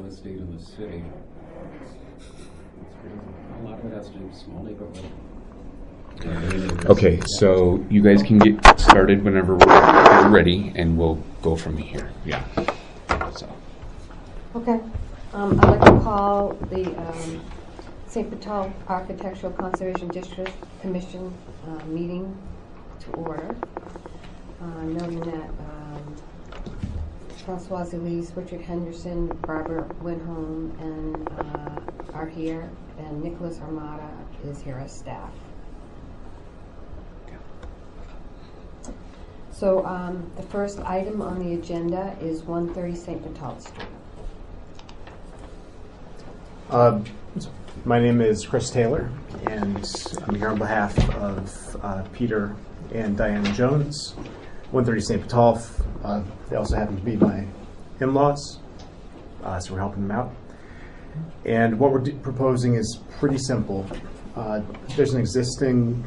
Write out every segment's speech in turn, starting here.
has stayed in the city. It's crazy. A lot of it has to do with small neighborhood. Okay, so you guys can get started whenever we're ready, and we'll go from here. Yeah. So. Okay. I'd like to call the St. Vital Architectural Conservation District Commission meeting to order. Noting that Francoise Elise, Richard Henderson, Barbara Winholm, and are here, and Nicholas Armada is here as staff. So the first item on the agenda is 130 St. Vital Street. My name is Chris Taylor, and I'm here on behalf of Peter and Diane Jones, 130 St. Vital. They also happen to be my in-laws, so we're helping them out. And what we're proposing is pretty simple. There's an existing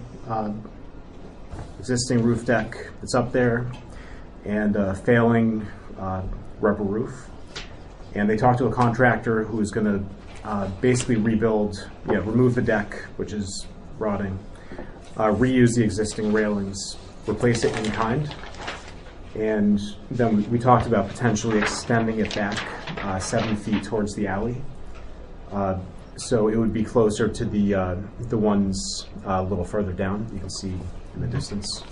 roof deck that's up there and a failing rubber roof. And they talked to a contractor who is going to basically rebuild, remove the deck, which is rotting, reuse the existing railings, replace it in kind. And then we talked about potentially extending it back 7 feet towards the alley. So it would be closer to the ones a little further down, you can see in the distance.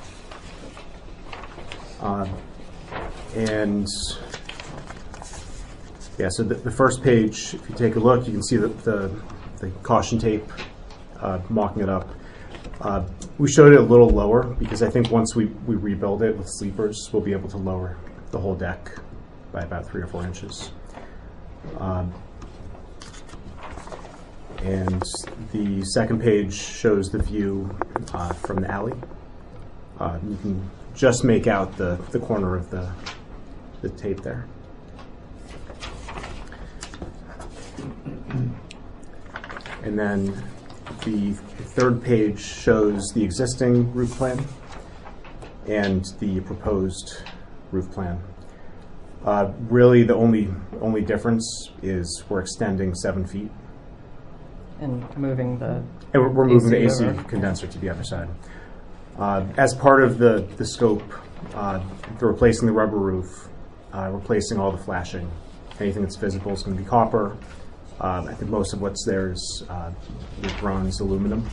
So the first page, if you take a look, you can see the caution tape mocking it up. We showed it a little lower because I think once we rebuild it with sleepers, we'll be able to lower the whole deck by about 3 or 4 inches. And the second page shows the view from the alley. You can just make out the corner of the tape there. And then the third page shows the existing roof plan and the proposed roof plan. Really, the only difference is we're extending 7 feet. And moving the And we're moving the AC over. condenser to the other side. As part of the scope, they're replacing the rubber roof, replacing all the flashing. Anything that's visible is going to be copper. I think most of what's there is bronze aluminum.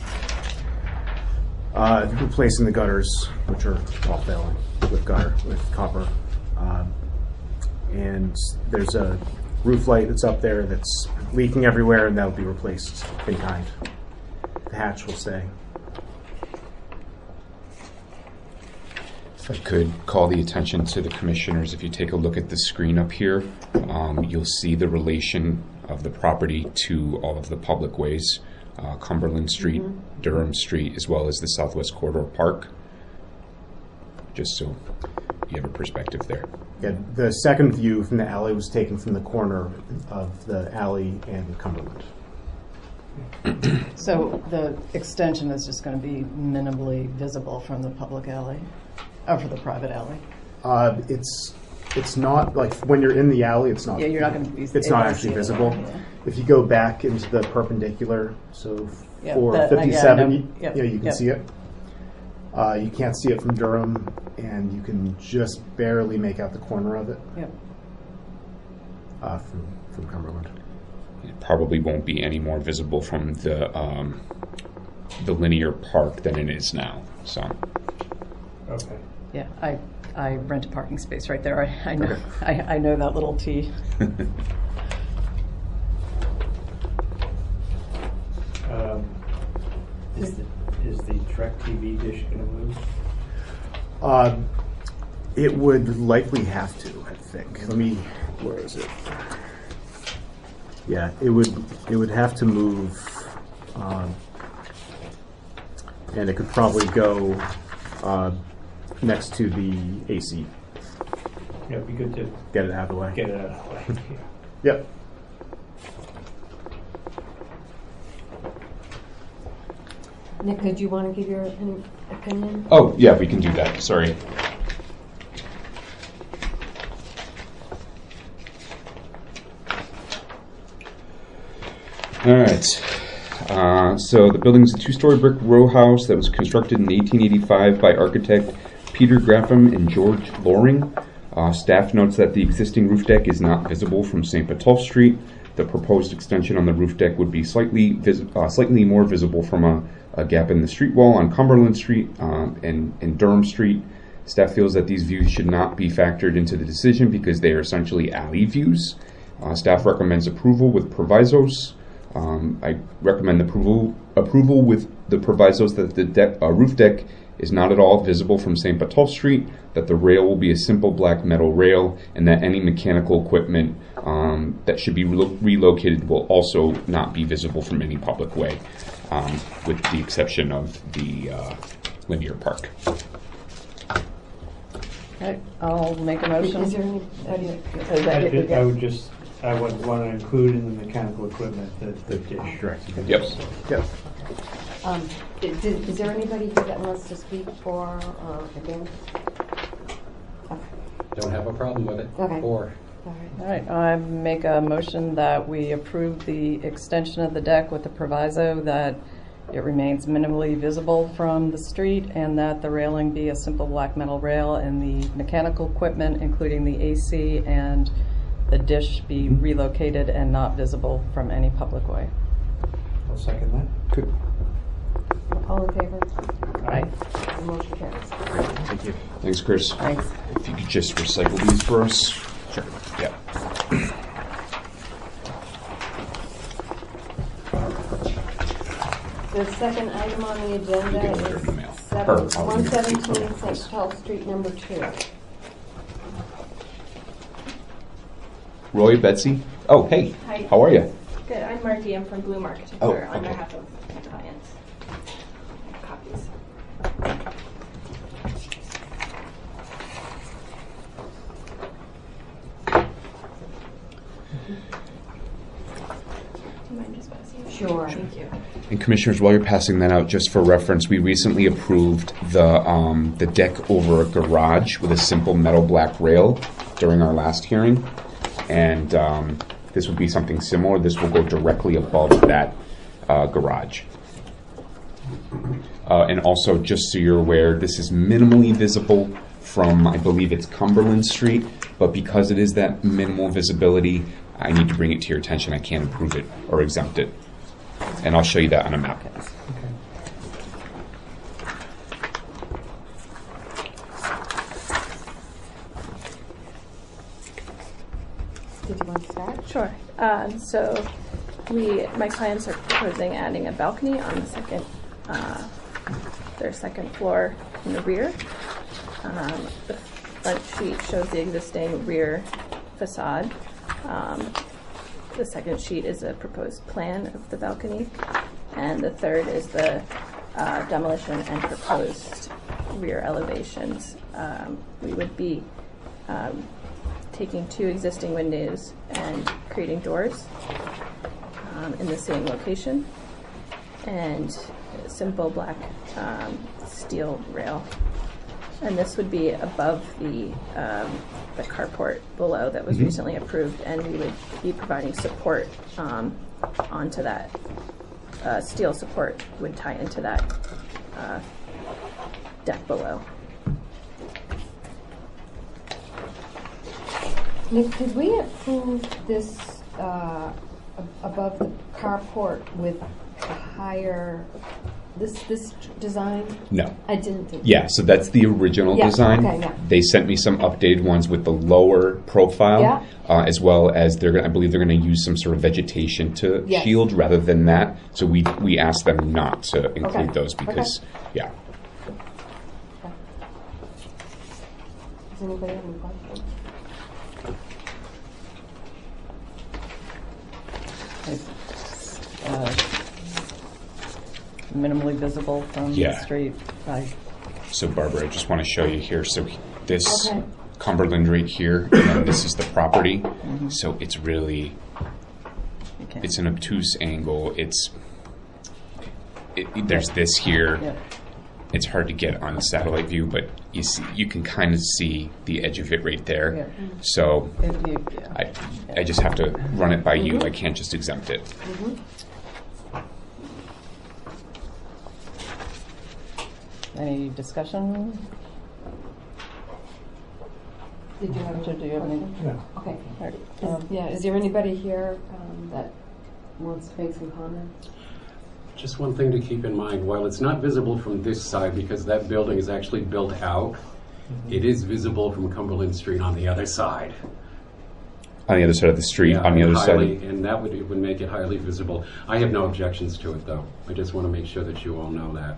Replacing the gutters, which are all failing with copper. And there's a roof light that's up there that's leaking everywhere, and that'll be replaced in kind. The hatch will stay. If I could call the attention to the commissioners, if you take a look at the screen up here, you'll see the relation of the property to all of the public ways, Cumberland Street, Durham Street, as well as the Southwest Corridor Park, just so you have a perspective there. Yeah, the second view from the alley was taken from the corner of the alley and Cumberland. So the extension is just going to be minimally visible from the public alley, or for the private alley? It's not, like, when you're in the alley, it's not. Yeah, you're not going to be. It's not actually visible. Yeah. If you go back into the perpendicular, so Yeah, for that- 57, yeah, you can yep. see it. You can't see it from Durham, and you can just barely make out the corner of it Yep. from Cumberland. It probably won't be any more visible from the linear park than it is now. So. Okay. Yeah, I rent a parking space right there. I know. I know that little T. Is the Trek TV dish going to move? It would likely have to, I think. Where is it? Yeah, it would have to move, and it could probably go next to the AC. Yeah, it'd be good to Get it out of the way. get it out of the way. Yep. Nick, did you want to give your opinion? Oh, yeah, we can do that. Sorry. All right. So the building is a two-story brick row house that was constructed in 1885 by architect Peter Graffam and George Loring. Staff notes that the existing roof deck is not visible from St. Botolph Street. The proposed extension on the roof deck would be slightly more visible from a gap in the street wall on Cumberland Street and Durham Street. Staff feels that these views should not be factored into the decision because they are essentially alley views. Staff recommends approval with provisos. I recommend approval with the provisos that the roof deck is not at all visible from St. Botolph Street, that the rail will be a simple black metal rail, and that any mechanical equipment that should be relocated will also not be visible from any public way, with the exception of the linear park. Okay, I'll make a motion. Is there any? I would want to include in the mechanical equipment the dish. Correct. Yep. Yep. Is there anybody here that wants to speak for or against? Don't have a problem with it. Okay. Or All right. All right, I make a motion that we approve the extension of the deck with the proviso that it remains minimally visible from the street and that the railing be a simple black metal rail and the mechanical equipment, including the AC and the dish, be relocated and not visible from any public way. I'll second that. Good. All in favor? Aye. The motion carries. Thank you. Thanks, Chris. Thanks. If you could just recycle these for us. Sure. Yeah. The second item on the agenda You can put it in the mail. is Or I'll email it to you. 117 St. Paul Street, number 2. Roy, Betsy. Oh, hey. Hi. How are you? Good. I'm Marty. I'm from Bloom Architecture Oh, on okay. behalf of my clients. Copies. Do you mind just passing it? Sure. Thank you. And commissioners, while you're passing that out, just for reference, we recently approved the deck over a garage with a simple metal black rail during our last hearing, and this would be something similar. This will go directly above that garage. And also, just so you're aware, this is minimally visible from, I believe it's Cumberland Street, but because it is that minimal visibility, I need to bring it to your attention. I can't approve it or exempt it. And I'll show you that on a map. Did you want to start? Sure. So my clients are proposing adding a balcony on the second, their second floor in the rear. The front sheet shows the existing rear facade. The second sheet is a proposed plan of the balcony, and the third is the demolition and proposed rear elevations. We would be taking 2 existing windows and creating doors in the same location, and a simple black steel rail. And this would be above the carport below that was recently approved, and we would be providing support onto that. Steel support would tie into that deck below. Nick, did we approve this above the carport with a higher, this design? No. I didn't think. Yeah, so that's the original Yeah, design. okay, yeah. They sent me some updated ones with the lower profile, Yeah. As well as I believe they're going to use some sort of vegetation to Yes. shield rather than that. So we asked them not to include Okay. those because, yeah. Does anybody have any questions? Minimally visible from Yeah. the street. So Barbara, I just want to show you here. So this Okay. Cumberland right here, and then this is the property. So it's really, Okay. it's an obtuse angle. There's this here. Yeah. It's hard to get on satellite view, but you can kind of see the edge of it right there. Yeah. So If you- yeah. I just have to run it by you. I can't just exempt it. Any discussion? Did you have Richard, do you have any? No. Okay. Or, Yeah, is there anybody here that wants to make some comments? Just one thing to keep in mind, while it's not visible from this side because that building is actually built out, it is visible from Cumberland Street on the other side. On the other side of the street, Yeah, on the other highly- side. And that would make it highly visible. I have no objections to it, though. I just want to make sure that you all know that.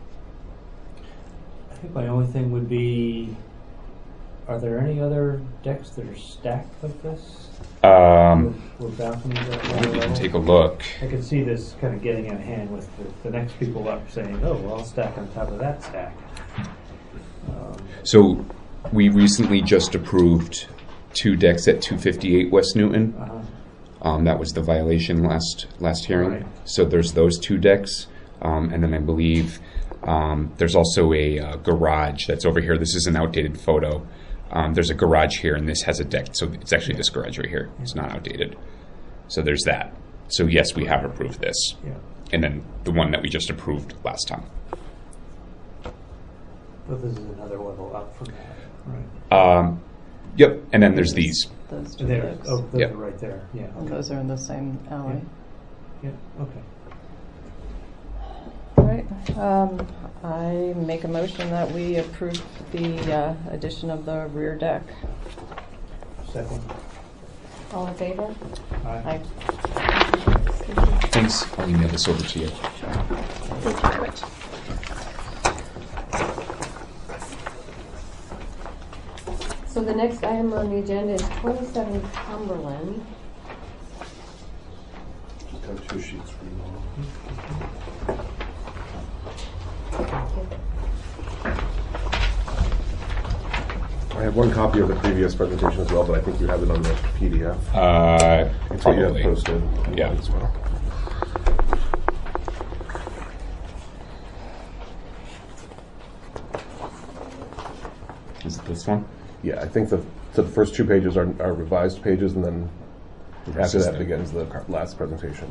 I think my only thing would be, are there any other decks that are stacked like this? With balconies at We one can level? take a look. I could see this kind of getting out of hand with the next people up saying, oh, well, I'll stack on top of that stack. So we recently just approved 2 decks at 258 West Newton. That was the violation last hearing. Right. So there's those 2 decks, and then I believe there's also a garage that's over here. This is an outdated photo. There's a garage here, and this has a deck. So it's actually this garage right here. It's not outdated. So there's that. So yes, we have approved this. Yeah. And then the one that we just approved last time. But this is another level up from that, right? Yep. And then there's these. those two There. decks. Oh, those Yep. are right there. Yeah. And Okay. those are in the same alley. Yeah. Okay. All right. I make a motion that we approve the addition of the rear deck. Second. All in favor? Aye. Thanks. I'll email this over to you. Thank you very much. So the next item on the agenda is 27 Cumberland. Just have 2 sheets for you all. I have one copy of the previous presentation as well, but I think you have it on the PDF. It's what you have Probably. posted Yeah. as well. Is it this one? Yeah, I think so the first 2 pages are revised pages, and then after is that the- begins the last presentation.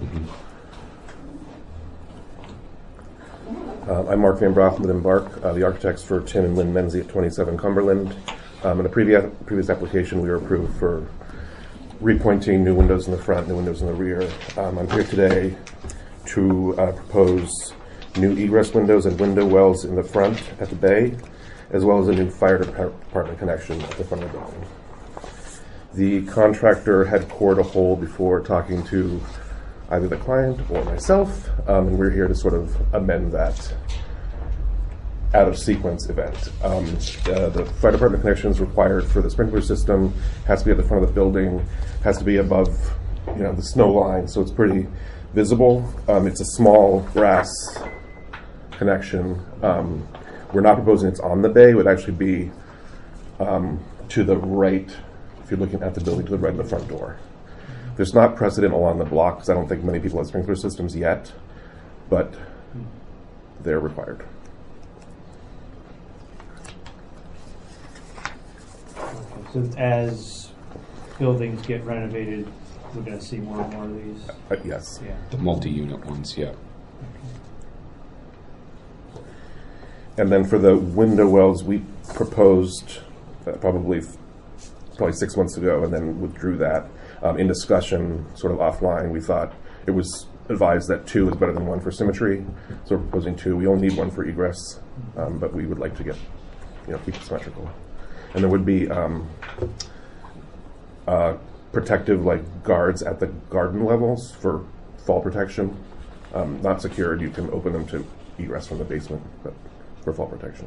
I'm Mark Van Broth with Embark, the architects for Tim and Lynn Menzie at 27 Cumberland. In a previous application, we were approved for repointing new windows in the front, new windows in the rear. I'm here today to propose new egress windows and window wells in the front at the bay, as well as a new fire department connection at the front of the building. The contractor had cored a hole before talking to either the client or myself, and we're here to sort of amend that out-of-sequence event. The fire department connection is required for the sprinkler system, has to be at the front of the building, has to be above the snow line, so it's pretty visible. It's a small brass connection. We're not proposing it's on the bay. It would actually be to the right, if you're looking at the building, to the right of the front door. There's not precedent along the block because I don't think many people have sprinkler systems yet, but they're required. Okay. So as buildings get renovated, we're going to see more and more of these. Yes. Yeah. The multi-unit ones, yeah. And then for the window wells, we proposed probably 6 months ago and then withdrew that. In discussion, sort of offline, we thought it was advised that 2 is better than 1 for symmetry. So we're proposing 2. We only need 1 for egress, but we would like to keep it symmetrical. And there would be protective guards at the garden levels for fall protection. Not secured. You can open them to egress from the basement, but for fall protection.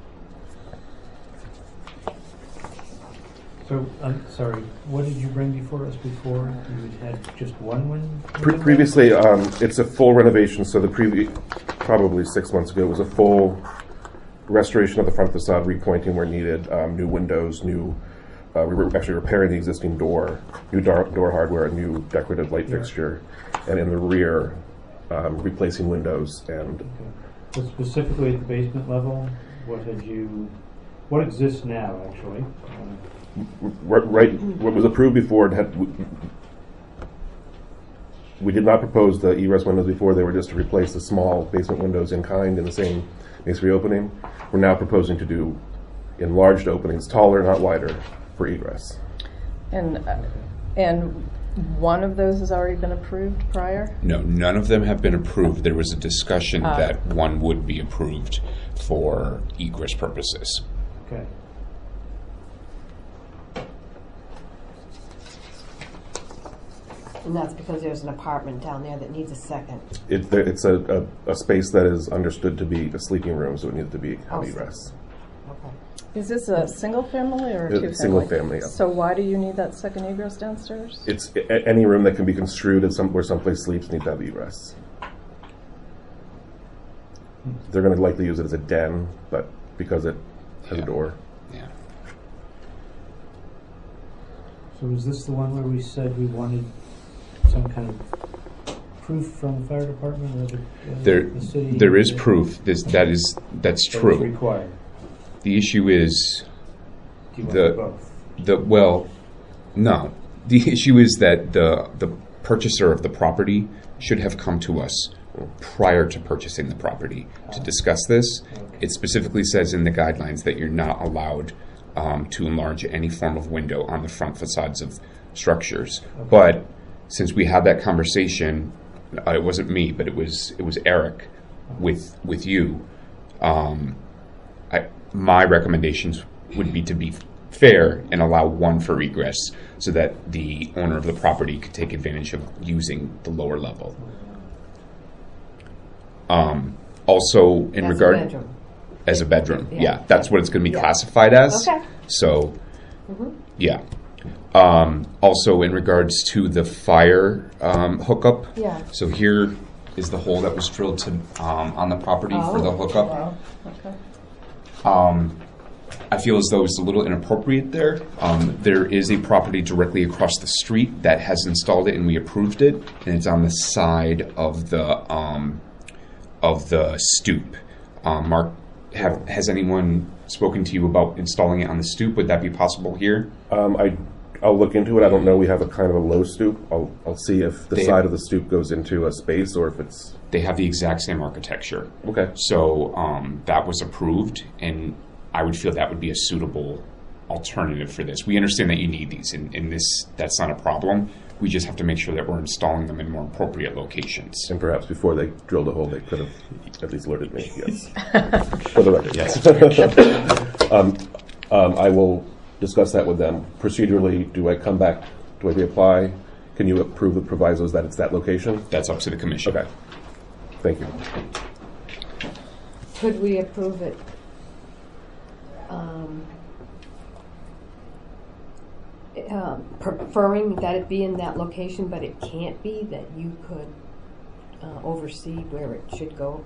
So, I'm sorry, what did you bring before us before? You had just one window? Previously, it's a full renovation. So probably 6 months ago, was a full restoration of the front facade, repointing where needed, new windows, we were actually repairing the existing door, new door hardware, a new decorative light fixture, and in the rear, replacing windows and. Okay. So specifically at the basement level, what exists now, actually? Right, what was approved before we did not propose the egress windows before. They were just to replace the small basement windows in kind in the same masonry opening. We're now proposing to do enlarged openings, taller, not wider, for egress. And one of those has already been approved prior? No, none of them have been approved. There was a discussion that one would be approved for egress purposes. Okay. And that's because there's an apartment down there that needs a second. It's a space that is understood to be a sleeping room, so it needed to be egress. Okay. Is this a single family or a two-family? Single family, yeah. So why do you need that second egress downstairs? It's any room that can be construed as where someplace sleeps needs to have egress. They're going to likely use it as a den, but because it has a door. Yeah. So is this the one where we said we wanted some kind of proof from the fire department or the city? There is proof. That's true. It's required. The issue is Do you want both? No. The issue is that the purchaser of the property should have come to us prior to purchasing the property to discuss this. Okay. It specifically says in the guidelines that you're not allowed to enlarge any form of window on the front facades of structures. Okay. But since we had that conversation, it wasn't me, but it was Eric with you. My recommendations would be to be fair and allow one for egress so that the owner of the property could take advantage of using the lower level. Also, in regard as a bedroom, yeah, that's what it's going to be classified as. Okay. So, yeah. Also, in regards to the fire hookup, Yeah. so here is the hole that was drilled to on the property for the hookup. Wow. Okay. I feel as though it's a little inappropriate there. There is a property directly across the street that has installed it, and we approved it, and it's on the side of the stoop. Mark, has anyone spoken to you about installing it on the stoop? Would that be possible here? I'll look into it. I don't know. We have a kind of a low stoop. I'll see if the side of the stoop goes into a space or if it's... They have the exact same architecture. Okay. So that was approved, and I would feel that would be a suitable alternative for this. We understand that you need these, and that's not a problem. We just have to make sure that we're installing them in more appropriate locations. And perhaps before they drilled a hole, they could have at least alerted me. Yes. For the record. Yes. I will discuss that with them. Procedurally, do I come back? Do I reapply? Can you approve the provisos that it's that location? That's up to the commission. Okay. Thank you. Could we approve it? Preferring that it be in that location, but it can't be, that you could oversee where it should go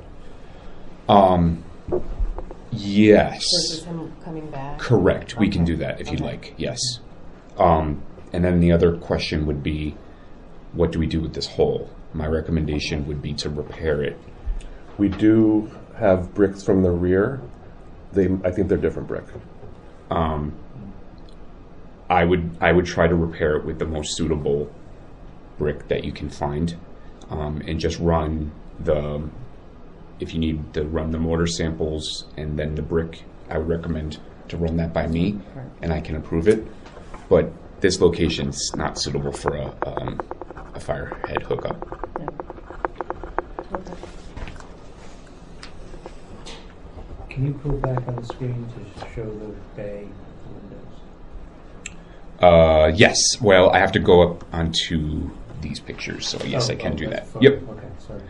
Yes. versus him coming back? Correct. We can Okay. do that if you'd Okay. like. Yes. And then the other question would be, what do we do with this hole? My recommendation would be to repair it. We do have bricks from the rear. I think they're different brick. I would try to repair it with the most suitable brick that you can find, and just run if you need to run the mortar samples and then the brick, I would recommend to run that by me, and I can approve it. But this location's not suitable for a firehead hookup. Yeah. Okay. Can you pull back on the screen to show the bay windows? Yes. Well, I have to go up onto these pictures, so yes, I can do that. Fine. Yep. Okay, sorry.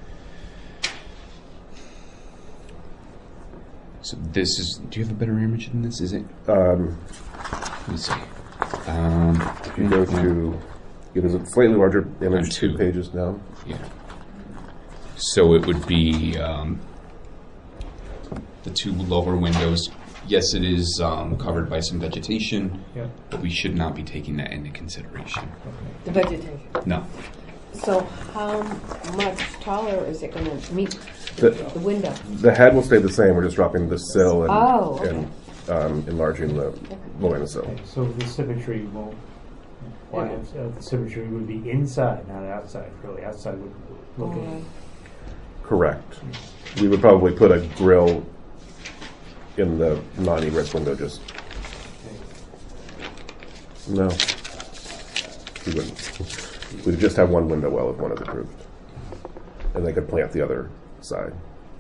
So this is. Do you have a better image than this? Is it? Let me see. If you go to, it is a slightly larger image, 2 pages down. Yeah. So it would be the 2 lower windows. Yes, it is covered by some vegetation, Yeah. but we should not be taking that into consideration. The vegetation. No. So how much taller is it going to meet The- the window? The head will stay the same. We're just dropping the sill and, Oh, okay. and enlarging the lowering the sill. Okay, so the symmetry won't. The symmetry would be inside, not outside. outside, really. Outside would look in. Correct. We would probably put a grill in the non-egress window. Just no. We wouldn't. We'd just have one window well if one is approved, and they could plant the other side.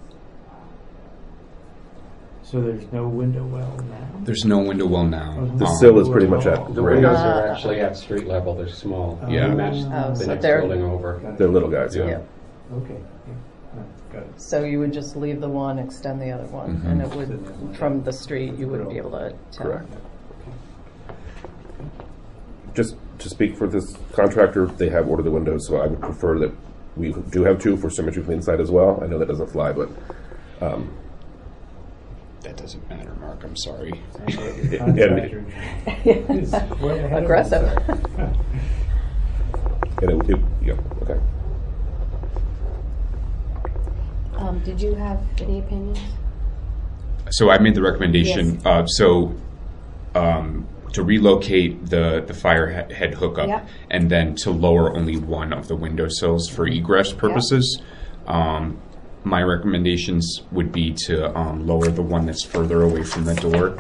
So there's no window well now? There's no window well now. The sill is pretty much at The grade. windows are actually at street level. They're small. Yeah. They match so the next they're- building over. They're little guys. Yeah. Yeah. Okay. Yeah. Got it. So you would just leave the one, extend the other one, and it would, from the street, you wouldn't be able to tell. Correct. Just to speak for this contractor, they have ordered the windows, so I would prefer that we do have two for symmetry from the inside as well. I know that doesn't fly, but That doesn't matter, Mark. I'm sorry. Sounds like your contractor is way ahead of Aggressive. himself. and yeah, okay. Did you have any opinions? So I made the recommendation. To relocate the fire head hookup, Yep. and then to lower only one of the windowsills for egress purposes. My recommendations would be to lower the one that's further away from the door,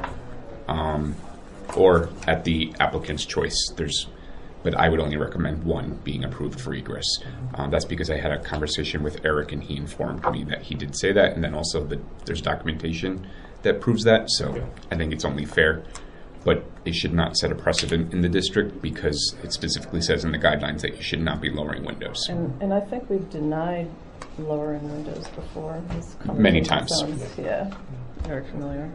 or at the applicant's choice. But I would only recommend one being approved for egress. That's because I had a conversation with Eric, and he informed me that he did say that, and then also that there's documentation that proves that. So I think it's only fair. But it should not set a precedent in the district because it specifically says in the guidelines that you should not be lowering windows. And I think we've denied lowering windows before. This Many conversation times. sounds, yeah, very familiar.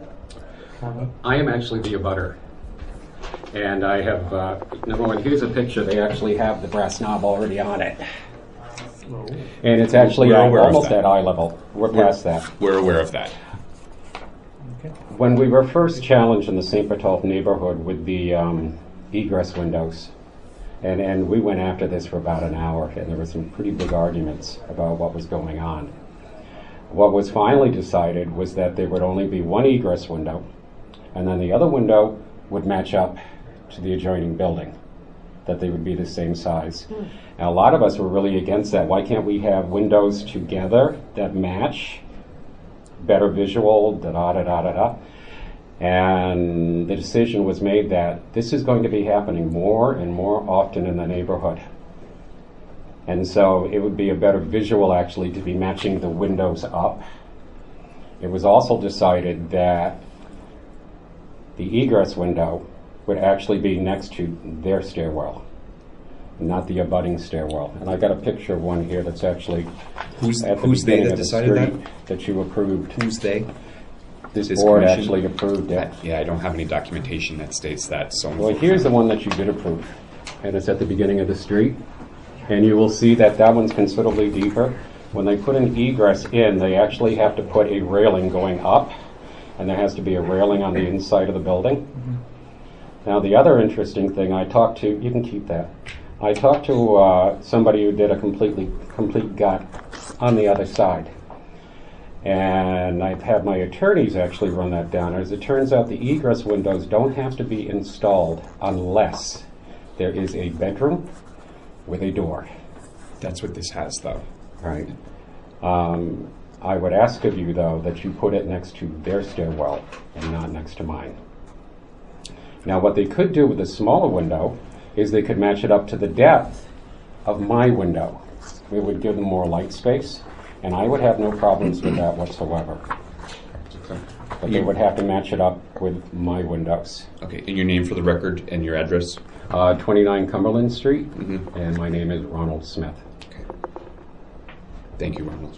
I am actually the abutter. And I have, number one, here's a picture. They actually have the brass knob already on it. And it's actually We're aware of almost that. at eye level. We're past that. We're aware of that. When we were first challenged in the St. Bertolph neighborhood with the egress windows, and we went after this for about an hour, and there were some pretty big arguments about what was going on. What was finally decided was that there would only be one egress window, and then the other window would match up to the adjoining building, that they would be the same size. Now, a lot of us were really against that. Why can't we have windows together that match? Better visual, da-da-da-da-da-da. And the decision was made that this is going to be happening more and more often in the neighborhood. And so it would be a better visual, actually, to be matching the windows up. It was also decided that the egress window would actually be next to their stairwell, not the abutting stairwell. And I got a picture of one here that's actually Who's at the they beginning that of the decided that? street that you approved. Who's they? This This board commission? actually approved it. Yeah, I don't have any documentation that states that. So Well, here's the one that you did approve, and it's at the beginning of the street. And you will see that that one's considerably deeper. When they put an egress in, they actually have to put a railing going up, and there has to be a railing on the inside of the building. Now, the other interesting thing, I talked to, you can keep that. I talked to somebody who did a complete gut on the other side. And I've had my attorneys actually run that down. As it turns out, the egress windows don't have to be installed unless there is a bedroom with a door. that's what this has, though. Right. I would ask of you, though, that you put it next to their stairwell and not next to mine. Now, what they could do with a smaller window is they could match it up to the depth of my window. It would give them more light space, and I would have no problems with that whatsoever. Okay. But they would have to match it up with my windows. Okay, and your name for the record and your address? 29 Cumberland Street, Mhm. and my name is Ronald Smith. Okay. Thank you, Ronald.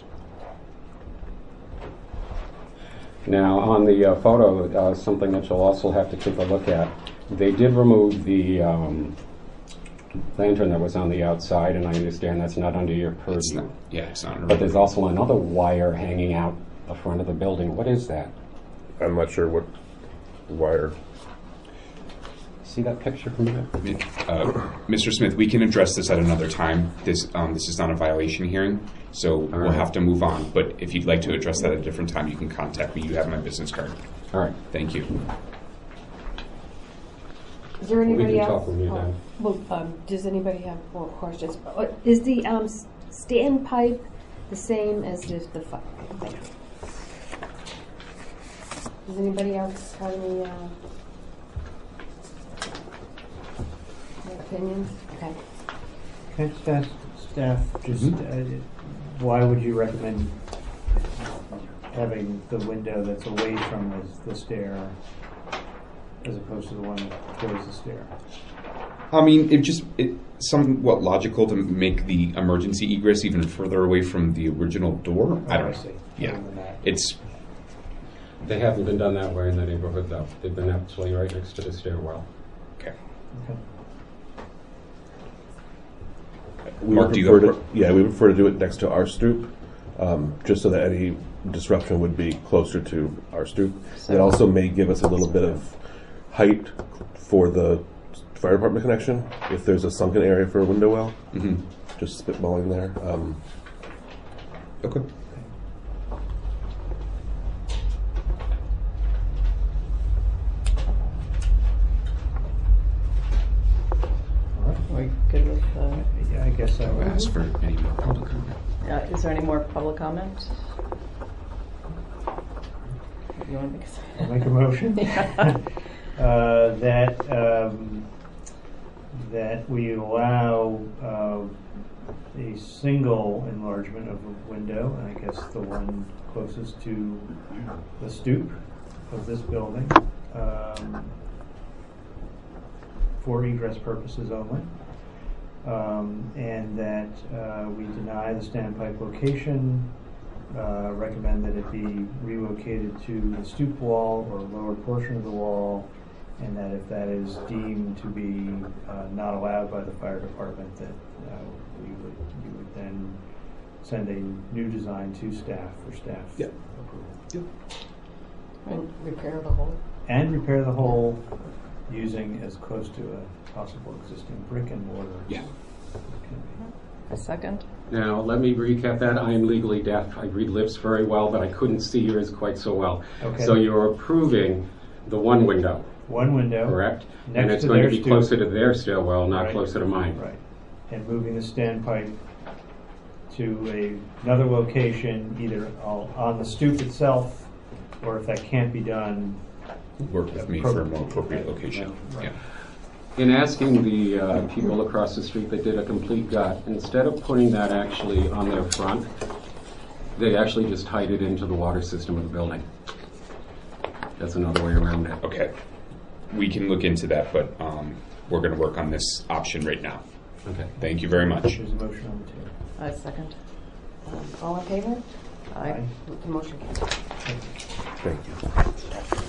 Now, on the photo, something that you'll also have to take a look at, they did remove the lantern that was on the outside, and I understand that's not under your It's purview. not, yeah, it's not. But there's also another wire hanging out the front of the building. What is that? I'm not sure what wire. See that picture from there? Mr. Smith, we can address this at another time. This is not a violation hearing, so we'll right. have to move on. But if you'd like to address that at a different time, you can contact me. You have my business card. All right. Thank you. Is there We anybody can else? talk when you're done. Well, does anybody have more questions? Is the standpipe the same as the thing? Does anybody else have any opinions? Okay. Can I just ask staff, just why would you recommend having the window that's away from the stair as opposed to the one towards the stair? I mean, it's somewhat logical to make the emergency egress even further away from the original door. I don't know. see. Yeah, Other than that. They haven't been done that way in the neighborhood, though. They've been actually right next to the stairwell. Okay. Okay. We Mark, would do you prefer go to, yeah, we would prefer to do it next to our stoop, just so that any disruption would be closer to our stoop. It also may give us a little bit of height for the fire department connection if there's a sunken area for a window well. Mm-hmm. Just spitballing there. Okay. All right. We good with Yeah, I guess I I'll would. ask for any more public comment. is there any more public comment? You want to make I'll make a motion that we allow a single enlargement of a window, and I guess the one closest to the stoop of this building, for egress purposes only, and that we deny the standpipe location. Recommend that it be relocated to the stoop wall or lower portion of the wall, and that if that is deemed to be not allowed by the fire department, that you would then send a new design to staff for staff Yep. approval. And repair the hole. And repair the hole using as close to a possible existing brick and mortar. Yeah. as can be. a second? Now, let me recap that. I am legally deaf. I read lips very well, but I couldn't see yours quite so well. Okay. So you're approving the one window, One window. correct? Next And it's to going to their be stoop. closer to their stairwell, not Right. closer to mine. Right. And moving the standpipe to another location, either on the stoop itself, or if that can't be done, Work with me for a more appropriate location. Right. Yeah. In asking the people across the street that did a complete gut, instead of putting that actually on their front, they actually just tied it into the water system of the building. That's another way around it. Okay. We can look into that, but we're going to work on this option right now. Okay. Thank you very much. there's a motion on the table. I second. All in favor? Aye. The motion carries. Thank you.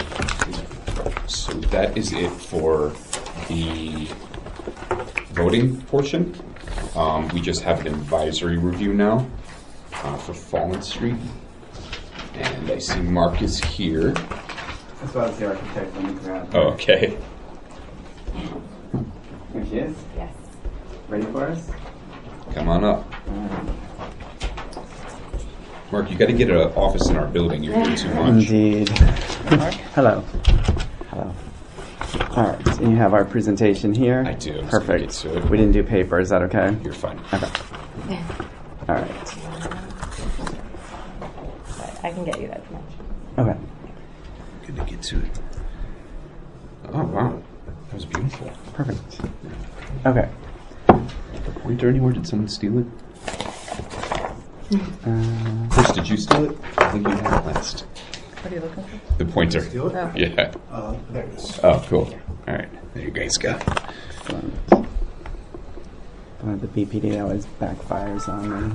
So that is it for the voting portion. We just have an advisory review now for Fallen Street. And I see Mark is here. As well as the architect on the ground. Oh, okay. Here she is. Yes. Ready for us? Come on up. Mark, you got to get an office in our building. You're here too much. Indeed. Hello. Hello. All right. So you have our presentation here. I do. I'm just gonna Perfect. get to it. We didn't do paper. Is that okay? You're fine. Okay. All right. I can get you that much. Okay. Good to get to it. Oh, wow. That was beautiful. Perfect. Okay. The pointer anywhere? Did someone steal it? Chris, did you steal it? I think you had it last. What are you looking for? The pointer. Steal it? Oh. Yeah. There it is. Oh, cool. All right. There you guys go. Excellent. The BPD always backfires on me.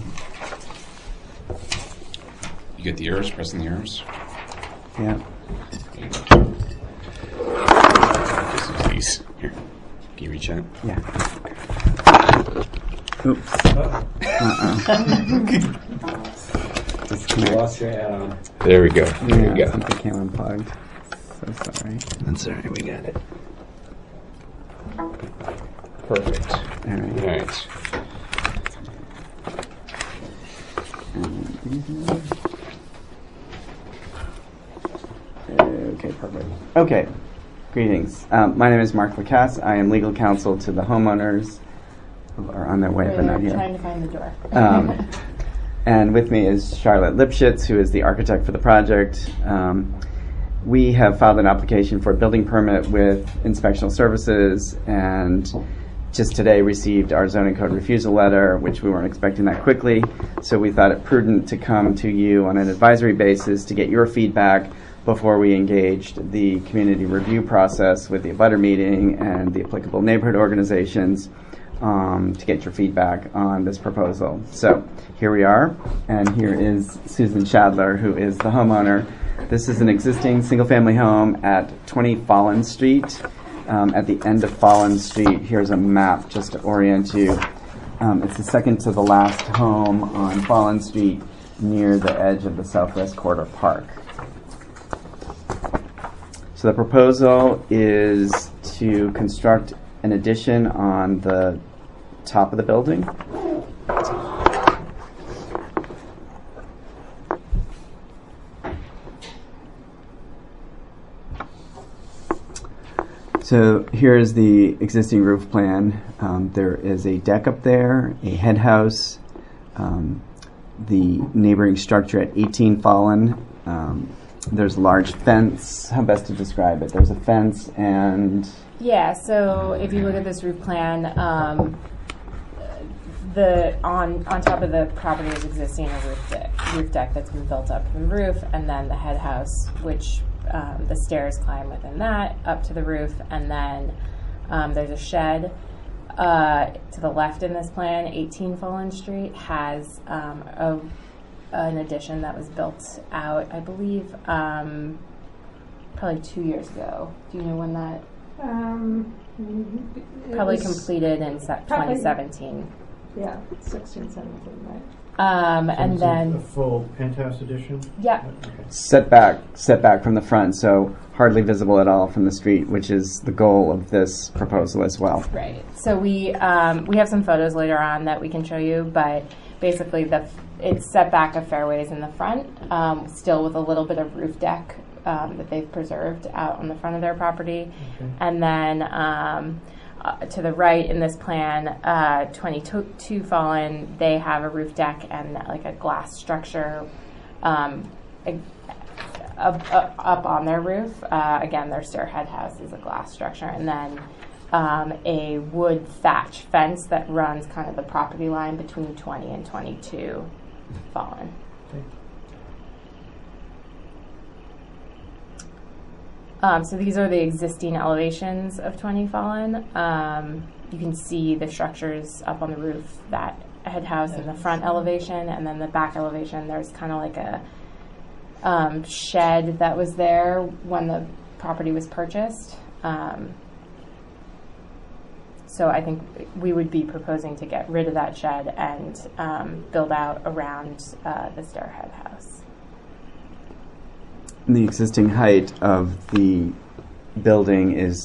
You get the arrows, pressing the arrows. Yeah. There you go. Just use these. Here. Can you reach out? Yeah. Oops. You lost your hat on. There we go. There you Yeah, go. something came unplugged. So sorry. That's all right. We got it. Perfect. All All right. right. Okay, perfect. Okay. Greetings. My name is Mark Lacasse. I am legal counsel to the homeowners who are on their way but not here. Trying to find the door. And with me is Charlotte Lipschitz, who is the architect for the project. We have filed an application for a building permit with Inspectional Services, and just today received our zoning code refusal letter, which we weren't expecting that quickly. So we thought it prudent to come to you on an advisory basis to get your feedback before we engaged the community review process with the abutter meeting and the applicable neighborhood organizations to get your feedback on this proposal. So here we are, and here is Susan Shadler, who is the homeowner. This is an existing single-family home at 20 Fallon Street. At the end of Fallon Street, here's a map just to orient you. It's the second to the last home on Fallon Street near the edge of the Southwest Quarter Park. So the proposal is to construct an addition on the top of the building. So here's the existing roof plan. There is a deck up there, a head house, the neighboring structure at 18 Fallon. There's a large fence. How best to describe it? There's a fence and... Yeah, so if you look at this roof plan, on top of the property is existing a roof deck that's been built up from the roof, and then the head house, which the stairs climb within that up to the roof, and then there's a shed to the left in this plan. 18 Fallon Street has an addition that was built out, I believe, probably 2 years ago. Do you know when that? Probably completed in 2017. Yeah, 16, 17, right? So And then a full penthouse addition? Yeah. Okay. Setback from the front, so hardly visible at all from the street, which is the goal of this proposal as well. Right. So we have some photos later on that we can show you, but basically it's set back of fairways in the front, still with a little bit of roof deck that they've preserved out on the front of their property. Okay. And then to the right in this plan, 22 Fallon, they have a roof deck and like a glass structure up on their roof. Again, their stairhead house is a glass structure. And then a wood thatch fence that runs kind of the property line between 20 and 22 Fallon. So these are the existing elevations of 20 Fallon. You can see the structures up on the roof, that head house in the front elevation, and then the back elevation, there's kind of like a shed that was there when the property was purchased. So I think we would be proposing to get rid of that shed and build out around the stairhead house. The existing height of the building is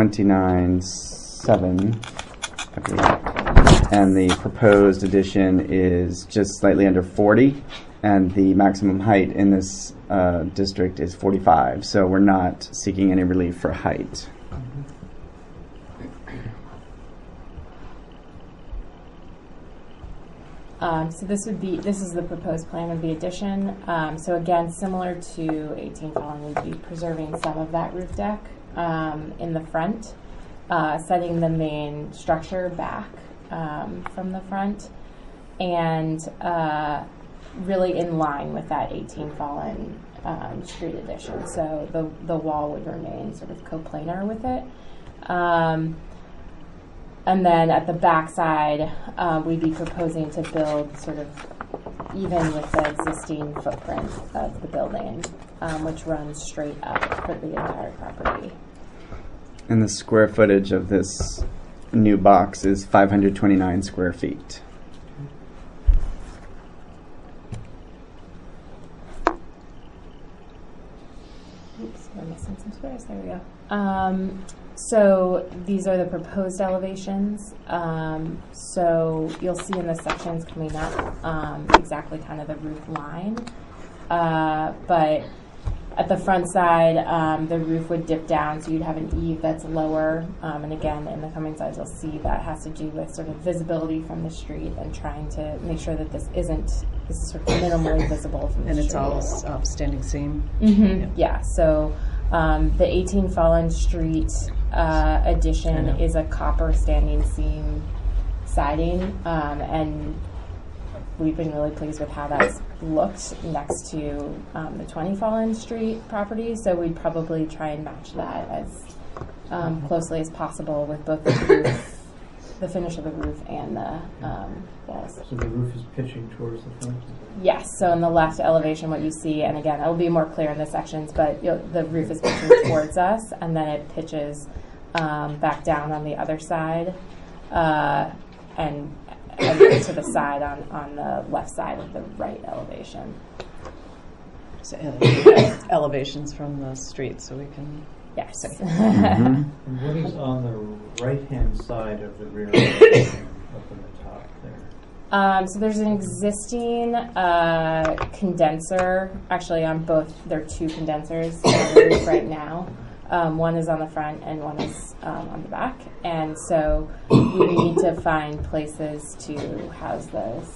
29.7, I believe, and the proposed addition is just slightly under 40, and the maximum height in this district is 45, so we're not seeking any relief for height. So this is the proposed plan of the addition. So again, similar to 18 Fallon, we'd be preserving some of that roof deck in the front, setting the main structure back from the front, and really in line with that 18 Fallon street addition. So the wall would remain sort of coplanar with it. And then at the back side, we'd be proposing to build sort of even with the existing footprint of the building, which runs straight up for the entire property. And the square footage of this new box is 529 square feet. Oops, we're missing some squares. There we go. So these are the proposed elevations. So you'll see in the sections coming up exactly kind of the roof line. But At the front side, the roof would dip down, so you'd have an eave that's lower. And again, in the coming slides, you'll see that has to do with sort of visibility from the street and trying to make sure that this is sort of minimally visible from the And street. it's all standing seam? Mm-hmm. Yeah, so the 18 Fallen Street addition is a copper standing seam siding, and we've been really pleased with how that's looked next to the 20 Fallen Street property, so we'd probably try and match that as closely as possible with both the roof, the finish of the roof, and the walls. So the roof is pitching towards the front? Yes, so in the left elevation what you see, and again, it'll be more clear in the sections, but the roof is pitching towards us, and then it pitches back down on the other side, and to the side on the left side of the right elevation. So, elevations from the street, so we can. Yes. And what is on the right-hand side of the rear elevation up in the top there? So there's an existing condenser, actually on both, there are two condensers on the roof right now. One is on the front and one is on the back. And so we need to find places to house those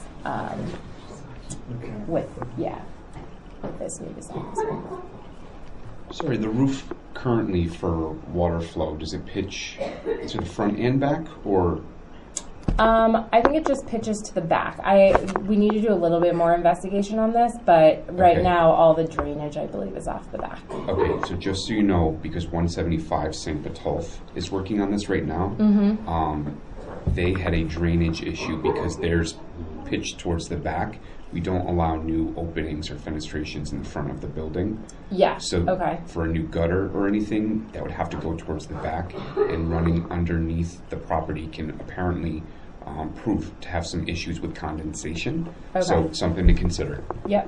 with this new design as well. Sorry, the roof currently for water flow, does it pitch to the front and back, or? I think it just pitches to the back. We need to do a little bit more investigation on this, but right now all the drainage, I believe, is off the back. Okay, so just so you know, because 175 St. Botolph is working on this right now, they had a drainage issue because theirs pitched towards the back. We don't allow new openings or fenestrations in the front of the building. Yeah, So for a new gutter or anything, that would have to go towards the back, and running underneath the property can apparently prove to have some issues with condensation. Okay. So something to consider. Yep.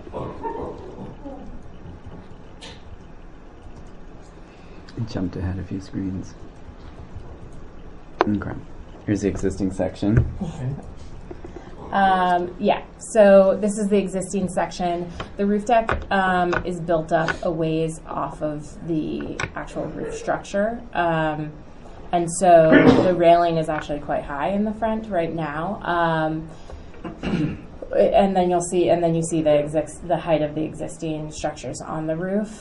It jumped ahead a few screens. Okay. Here's the existing section. Okay. So this is the existing section. The roof deck is built up a ways off of the actual roof structure. And so the railing is actually quite high in the front right now. And then you see the height of the existing structures on the roof.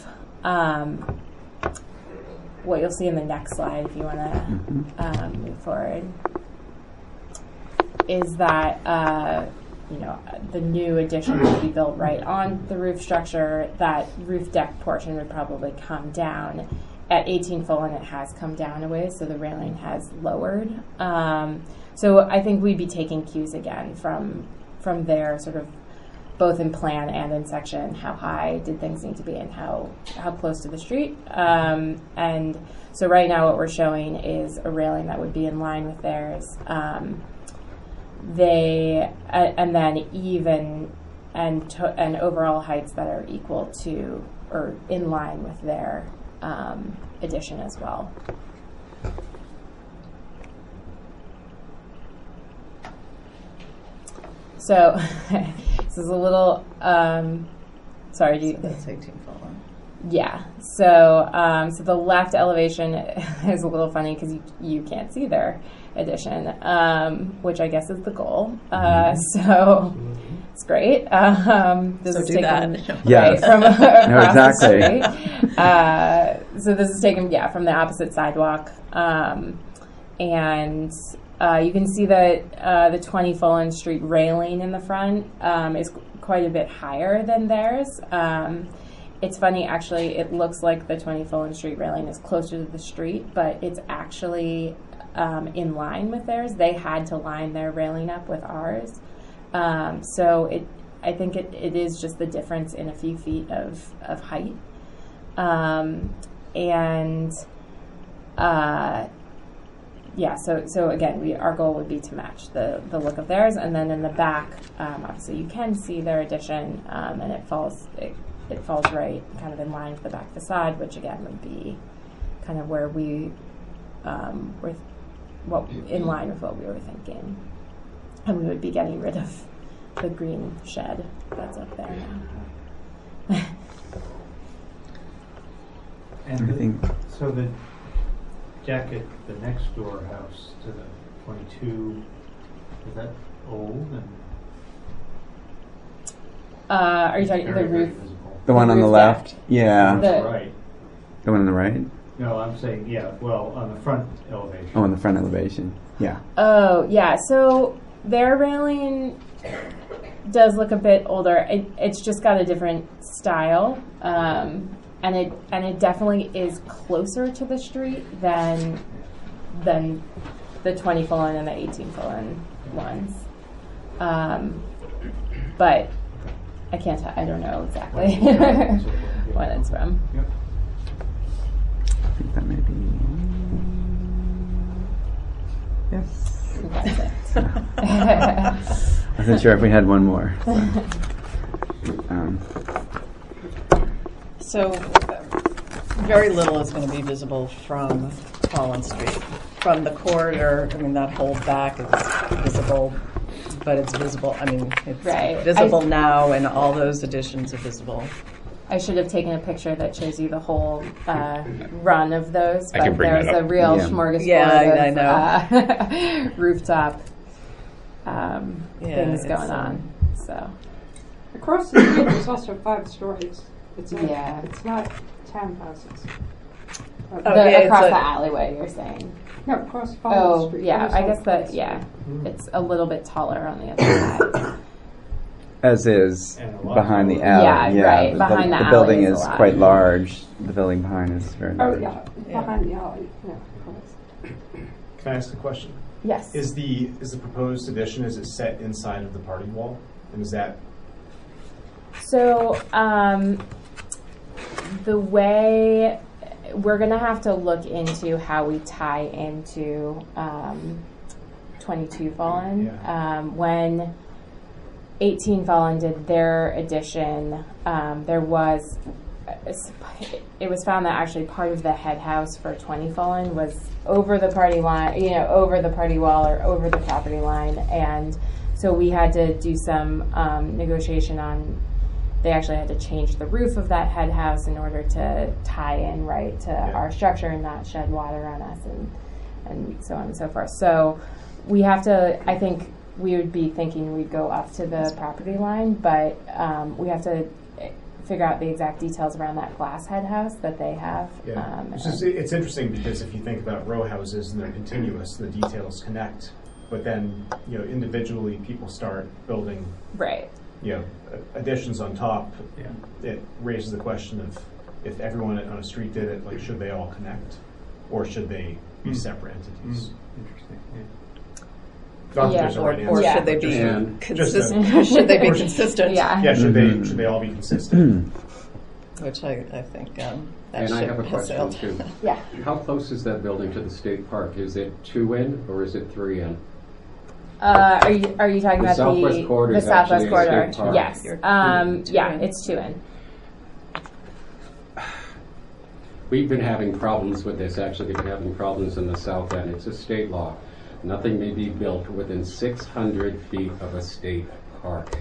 What you'll see in the next slide, if you want to move forward, is that the new addition would be built right on the roof structure. That roof deck portion would probably come down. At 18 Fulton, it has come down a ways, so the railing has lowered. So I think we'd be taking cues again from there, sort of both in plan and in section. How high did things need to be, and how close to the street? And so right now, what we're showing is a railing that would be in line with theirs. And then even and overall heights that are equal to or in line with their addition as well. So this is a little sorry. So that's 18 Fulton. Yeah. So the left elevation is a little funny because you can't see their addition, which I guess is the goal. So it's great. This So is do taken, that. Yes. from No, across the exactly. street. So this is taken, from the opposite sidewalk, and you can see that the 20 Fulton Street railing in the front is quite a bit higher than theirs. It's funny, actually, it looks like the 20 Fulton Street railing is closer to the street, but it's actually in line with theirs. They had to line their railing up with ours. So I think it is just the difference in a few feet of height. So again, our goal would be to match the look of theirs. And then in the back, obviously you can see their addition, and it falls right kind of in line with the back facade, which again would be kind of where we in line with what we were thinking. And we would be getting rid of the green shed that's up there now. And everything. so the deck at the next door house to the 22, is that old and Are you talking the very, very roof? visible? The one on the roof left? deck. Yeah. The- Right. The one on the right? No, I'm saying, yeah, well, on the front elevation. Oh, on the front elevation. Yeah. Oh, yeah. So their railing does look a bit older. It's just got a different style, and it definitely is closer to the street than the 20 Fullen and the 18 Fullen ones. But I can't. I don't know exactly when it's from. Yep. I think that may be. Yes. That's it. I wasn't sure if we had one more. So, very little is going to be visible from Collins Street. From the corridor, I mean, that whole back is visible, but it's visible, I mean, it's Right. visible now, and all those additions are visible. I should have taken a picture that shows you the whole run of those, I can but bring there's that a up. real Yeah. smorgasbord Yeah, I of rooftop things it's, going on. So Across the street, there's also 5 stories. It's not, Yeah. it's not townhouses. Oh, the, yeah, it's across a- the alleyway, you're saying? No, across Collins Street. Yeah. There's I no guess that. place. Yeah, it's a little bit taller on the other side. As is And a lot behind the taller. alley. Yeah, right, behind the the alley building is a is lot. quite large. The building behind is very Oh, large. yeah, behind the alley, yeah, of course. Can I ask a question? Yes. Is the proposed addition, is it set inside of the party wall? And is that, So, the way we're going to have to look into how we tie into 22 Fallen. Yeah. When 18 Fallen did their addition, it was found that actually part of the head house for 20 Fallen was over the party line, over the party wall or over the property line, and so we had to do some negotiation on. They actually had to change the roof of that head house in order to tie in right to our structure and not shed water on us and so on and so forth. So we have to, I think we would be thinking we'd go up to the property line, but we have to figure out the exact details around that glass head house that they have. it's interesting because if you think about row houses and they're continuous, the details connect, but then, individually people start building Right. Additions on top. Yeah. It raises the question of if everyone on a street did it, like, should they all connect, or should they be separate entities? Interesting. Yeah. Not that Yeah. there's a right Or answer, should they but be just consistent? Should they be consistent? Yeah. yeah, should Mhm. they all be consistent? Which I think that And I ship have a has question sailed. too. Yeah. How close is that building to the state park? Is it 2 in or is it 3 in? Are you talking The about southwest corridor the is southwest actually a corridor? state park. Yes. You're Yeah, in. it's 2 in. We've been having problems with this. Actually, we've been having problems in the south end. It's a state law. Nothing may be built within 600 feet of a state park.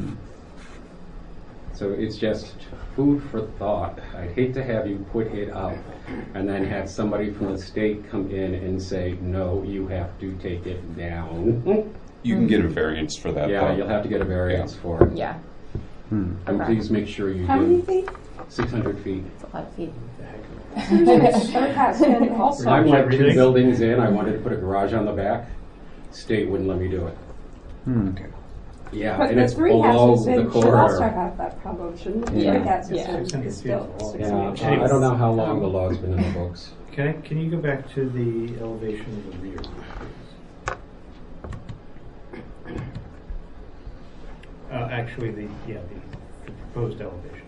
So it's just food for thought. I'd hate to have you put it up and then have somebody from the state come in and say, no, you have to take it down. You can get a variance for that. Yeah, though. you'll have to get a variance for it. Yeah, And Okay. please make sure you How many do. feet? 600 feet. it's a lot of feet. And also, I wanted 2 Everything? buildings in. I wanted to put a garage on the back. State wouldn't let me do it. Okay. Yeah, but and the it's 3 below houses the in should also corridor. have that problem, shouldn't the Yeah. 3 houses Yeah. in 600 is feet still is a lot. 600 Yeah, I don't know how long the law's been in the books. Can you go back to the elevation of the rear? Actually, the proposed elevation.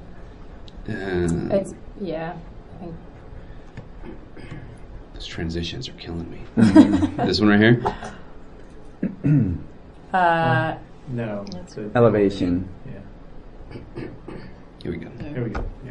It's I think Those transitions are killing me. This one right here. No. That's the- Elevation. Yeah. Here we go. There we go. Yeah.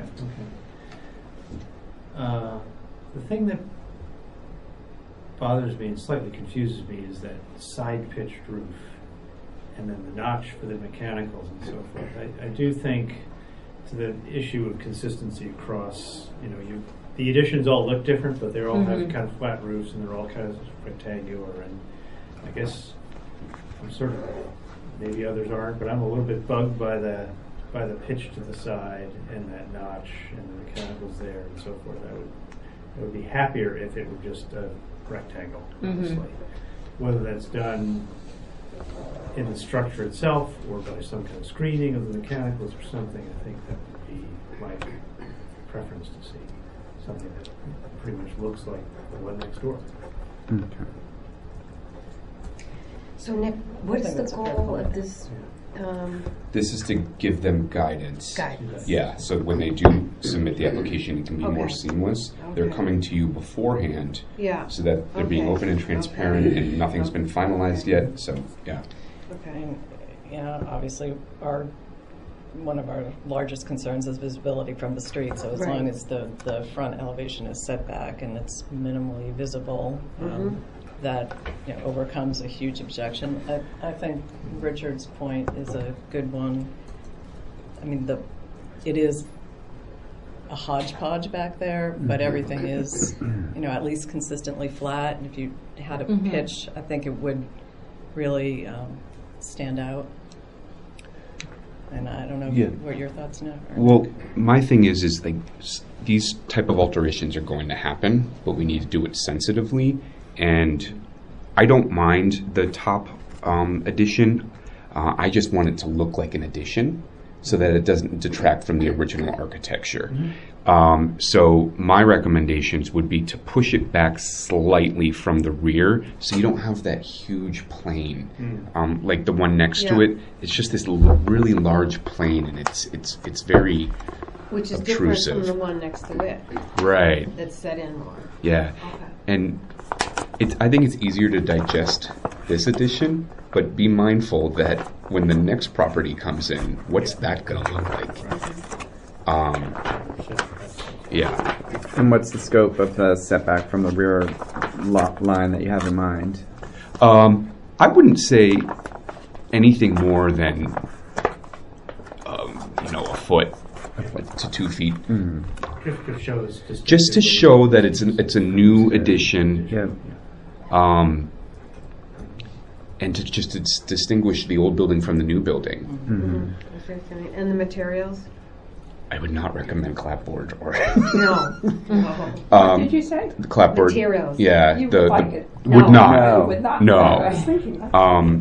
Okay. The thing that bothers me and slightly confuses me is that side pitched roof, and then the notch for the mechanicals and so forth. I do think the issue of consistency across, the additions all look different, but they all have kind of flat roofs and they're all kind of rectangular. And I guess I'm sort of, maybe others aren't, but I'm a little bit bugged by the pitch to the side and that notch and the mechanicals there and so forth. I would be happier if it were just a rectangle, honestly. Whether that's done in the structure itself or by some kind of screening of the mechanicals or something, I think that would be my preference to see something that pretty much looks like the one next door. Okay. So Nick, what's the goal of this? This is to give them guidance. Guidance. Yeah, so when they do submit the application, it can be more seamless. They're coming to you beforehand, so that they're being open and transparent, and nothing's been finalized yet. So yeah. Okay. Obviously, one of our largest concerns is visibility from the street. So as long as the front elevation is set back and it's minimally visible, that overcomes a huge objection. I think Richard's point is a good one. I mean, it is a hodgepodge back there, but everything is, at least consistently flat. And if you had a pitch, I think it would really stand out. And I don't know what your thoughts now are. Well, my thing is like these type of alterations are going to happen, but we need to do it sensitively. And I don't mind the top addition. I just want it to look like an addition so that it doesn't detract from the original architecture. So my recommendations would be to push it back slightly from the rear so you don't have that huge plane. Like the one next to it, it's just this really large plane, and it's very Which is obtrusive. different from the one next to it. Right. That's set in more. Yeah. Okay. And I think it's easier to digest this addition, but be mindful that when the next property comes in, what's that going to look like? Yeah. And what's the scope of the setback from the rear line that you have in mind? I wouldn't say anything more than, a foot to 2 feet. Just to show that it's a new addition. Yeah. And to distinguish the old building from the new building. Okay. And the materials? I would not recommend clapboard or No. What did you say? the clapboard. Materials. Yeah, You would like it? would No. not. No. You would not. No. I was thinking that.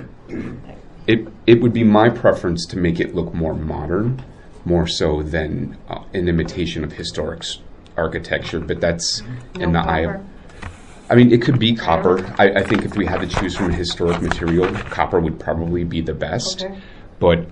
It would be my preference to make it look more modern, more so than an imitation of historic architecture. But that's in the eye of. I mean, it could be copper. I think if we had to choose from a historic material, copper would probably be the best. Okay. But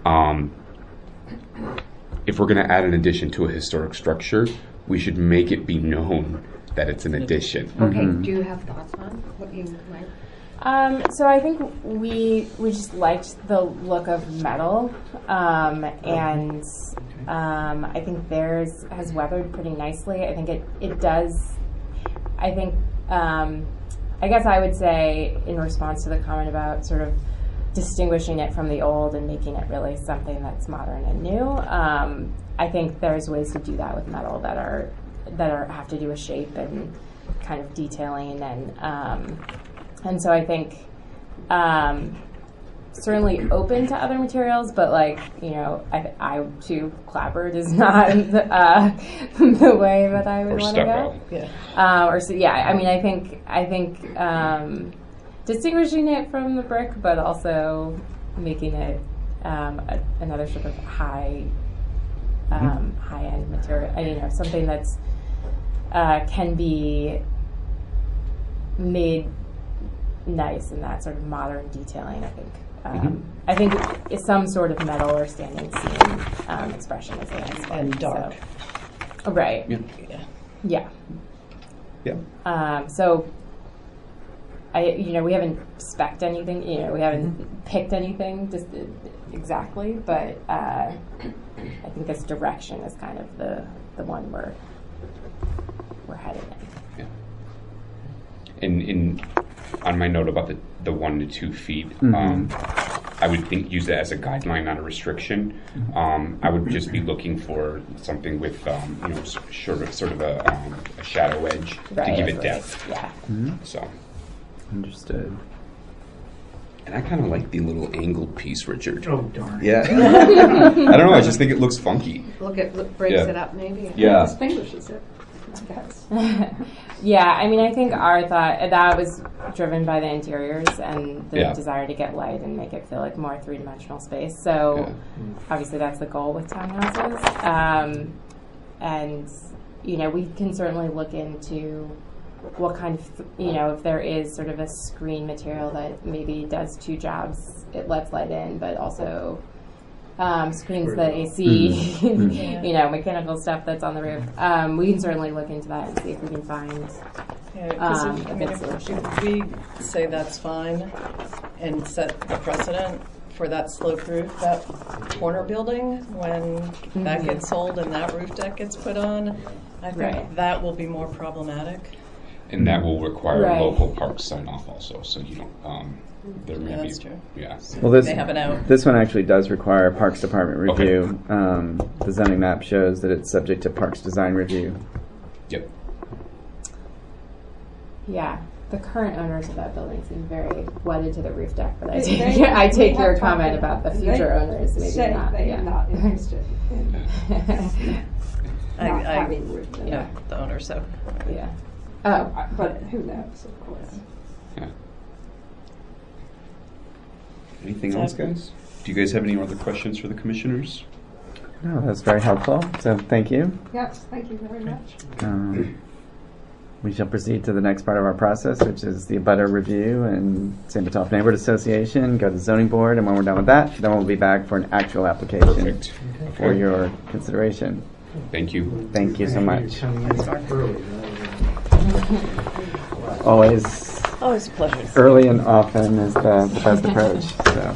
if we're going to add an addition to a historic structure, we should make it be known that it's an addition. Okay. Do you have thoughts on what you might? So I think we just liked the look of metal, and I think theirs has weathered pretty nicely. I think it does. I think I guess I would say in response to the comment about sort of distinguishing it from the old and making it really something that's modern and new. I think there's ways to do that with metal that have to do with shape and kind of detailing and so I think certainly open to other materials, but I too, clapboard is not the way that I would want to go. Yeah. I mean, I think distinguishing it from the brick, but also making it another sort of high end material. Something that's can be made nice in that sort of modern detailing. I think it's some sort of metal or standing seam expression is nice. And dark. So, right. Yeah. So we haven't spec'd anything. We haven't picked anything just exactly, but I think this direction is kind of the one we're headed in. Yeah. On my note about the 1 to 2 feet, I would think use that as a guideline, not a restriction. I would just be looking for something with, sort of a shadow edge to give it depth. Yeah. So. Understood. And I kind of like the little angled piece, Richard. Oh, darn. Yeah. I don't know. I just think it looks funky. Breaks Yeah. it up maybe. Yeah. Distinguishes it, I guess. Yeah, I mean, I think our thought that was driven by the interiors and the Yeah. desire to get light and make it feel like more three-dimensional space. So obviously that's the goal with townhouses. And, we can certainly look into what kind of, if there is sort of a screen material that maybe does two jobs. It lets light in, but also screens the AC, mechanical stuff that's on the roof. We can certainly look into that and see if we can find a good solution. If we say that's fine and set the precedent for that sloped roof, that corner building, when that gets sold and that roof deck gets put on, I think that will be more problematic. And that will require local parks sign off also, so you don't. There may be. That's true. Yeah. Well, They have an out. this one actually does require a Parks Department review. The zoning map shows that it's subject to Parks Design review. Yep. Yeah, the current owners of that building seem very wedded to the roof deck, but I They- take, they- I take they your have comment talked about the they future owners, maybe say not. they Yeah. are not interested in not I having roof deck. the owner, so. Yeah. Oh, But who knows, of course. Yeah. Anything else, guys? Do you guys have any other questions for the commissioners? No, that's very helpful. So thank you. Yes, thank you very much. We shall proceed to the next part of our process, which is the abutter review and St. Botolph Neighborhood Association, go to the zoning board, and when we're done with that, then we'll be back for an actual application Perfect. for Okay. your consideration. Thank you. Thank you so much. Coming in early. Always Always a pleasure. early and often is the best approach. So,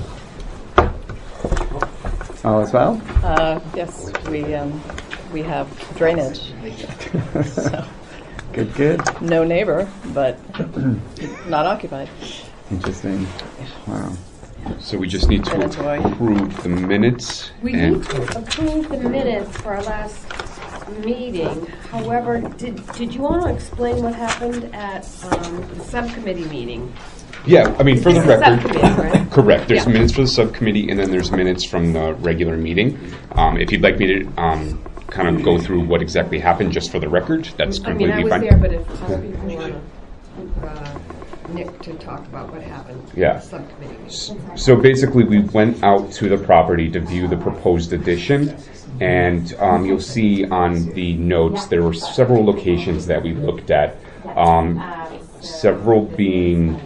all is well? Yes, we have drainage. So, Good. no neighbor, but not occupied. Interesting. Wow. So we just need to And it's why- approve the minutes. We and need to approve the minutes for our last meeting. However, did you want to explain what happened at the subcommittee meeting? Yeah, I mean, for the It's a record, subcommittee, right? correct. There's Yeah. minutes for the subcommittee, and then there's minutes from the regular meeting. If you'd like me to kind of go through what exactly happened, just for the record, that's I mean, completely I was fine. there, but if other people want Nick to talk about what happened Yeah. at the subcommittee meeting. So basically, we went out to the property to view the proposed addition, and you'll see on the notes there were several locations that we looked at, several being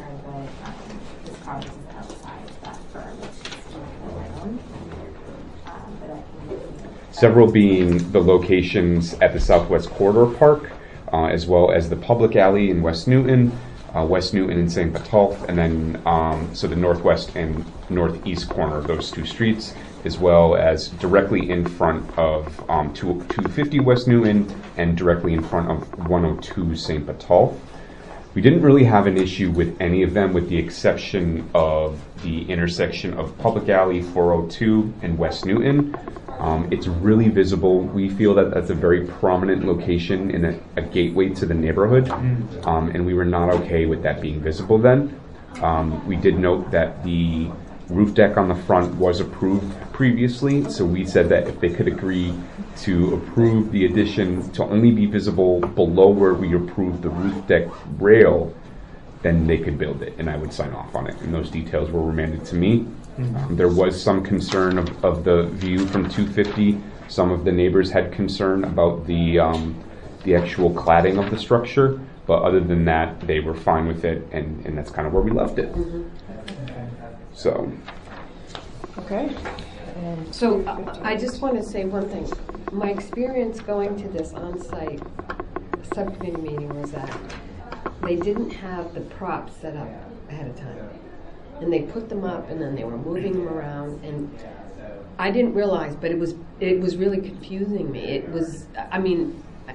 the locations at the Southwest Corridor Park, as well as the public alley in West Newton and St. Botolph, and then so the northwest and northeast corner of those two streets, as well as directly in front of 250 West Newton and directly in front of 102 St. Botolph. We didn't really have an issue with any of them, with the exception of the intersection of Public Alley 402 and West Newton. It's really visible. We feel that that's a very prominent location in a gateway to the neighborhood, and we were not okay with that being visible then. We did note that the roof deck on the front was approved previously, so we said that if they could agree to approve the addition to only be visible below where we approved the roof deck rail, then they could build it, and I would sign off on it. And those details were remanded to me. There was some concern of the view from 250. Some of the neighbors had concern about the actual cladding of the structure, but other than that, they were fine with it, and that's kind of where we left it. So. Okay. So I just want to say one thing. My experience going to this on-site subcommittee meeting was that they didn't have the props set up ahead of time. And they put them up and then they were moving them around, and I didn't realize, but it was really confusing me. It was, I mean,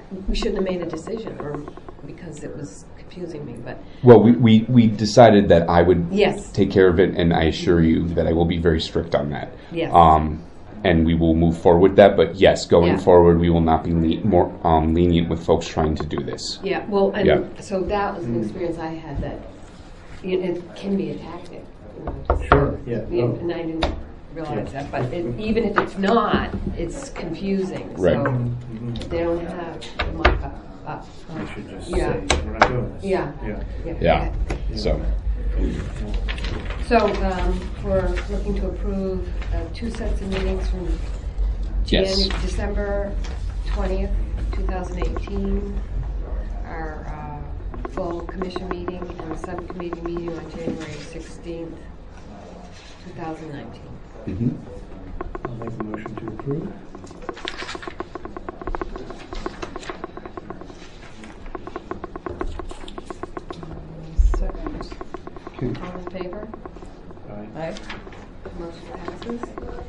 we shouldn't have made a decision, or because it was confusing me, but. Well, we decided that I would Yes. take care of it, and I assure you that I will be very strict on that. Yes. And we will move forward with that. But yes, going Yeah. forward, we will not be more lenient with folks trying to do this. Yeah, well, and Yeah. so that was an experience I had, that it can be a tactic. You know, just- Sure, yeah. And I didn't realize that, but even if it's not, it's confusing. Right. So Mhm. if they don't have the mock-up up. We should just Yeah. say, we're not doing this. Yeah. Yeah. Yeah. So So we're looking to approve 2 sets of meetings from Yes. December 20th, 2018, our full commission meeting, and the subcommittee meeting on January 16th, 2019. mhm. I'll make a motion to approve. Second. Okay. All in favor? Aye. Motion passes.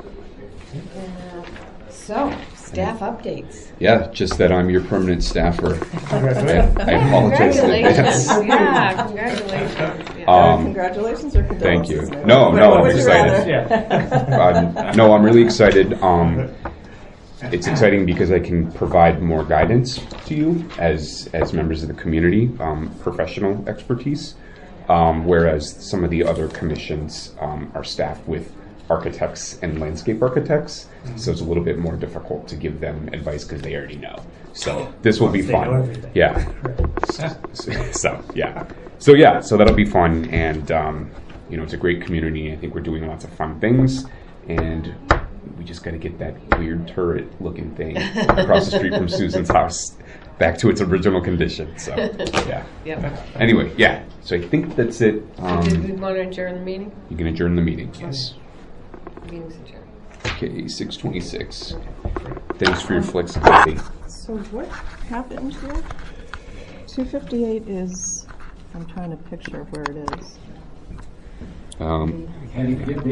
So, staff updates. Yeah, just that I'm your permanent staffer. Congratulations. I apologize in Congratulations. advance. Yeah, congratulations. Yeah. Congratulations or Thank you. condolences? No, What I'm would you excited. Yeah. No, I'm really excited. It's exciting because I can provide more guidance to you as members of the community, professional expertise, whereas some of the other commissions are staffed with architects and landscape architects, so it's a little bit more difficult to give them advice because they already know. So this will be They know fun. everything. Yeah. So that'll be fun, and it's a great community. I think we're doing lots of fun things, and we just got to get that weird turret-looking thing across the street from Susan's house back to its original condition. So yeah. Yep. Anyway, yeah. So I think that's it. Did we want to adjourn the meeting? You can adjourn the meeting. Yes. Meeting's adjourned. Okay. 6:26. Thanks for your flexibility. So what happened here? 258 is, I'm trying to picture where it is.